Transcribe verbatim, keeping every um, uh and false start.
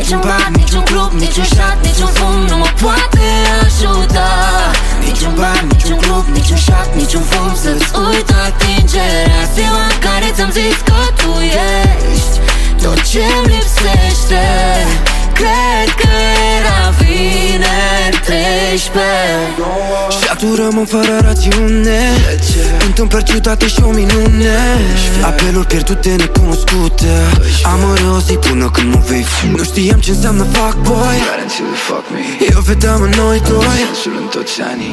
Niciun bar, niciun club, niciun shot, niciun fum nu mă poate ajuta. Niciun bar, niciun club, niciun shot, niciun fum să-ți uit atingerea. Ziua în care ți-am zis că tu ești tot ce-mi lipsește. Cred că era vineri treisprezece și acum rămân fără rațiune. Întâmplări ciudate și o minune. Apeluri pierdute, necunoscute. Am înrosit până când mă vei fi. Nu știam ce înseamnă fuckboy. Eu vedeam în noi doi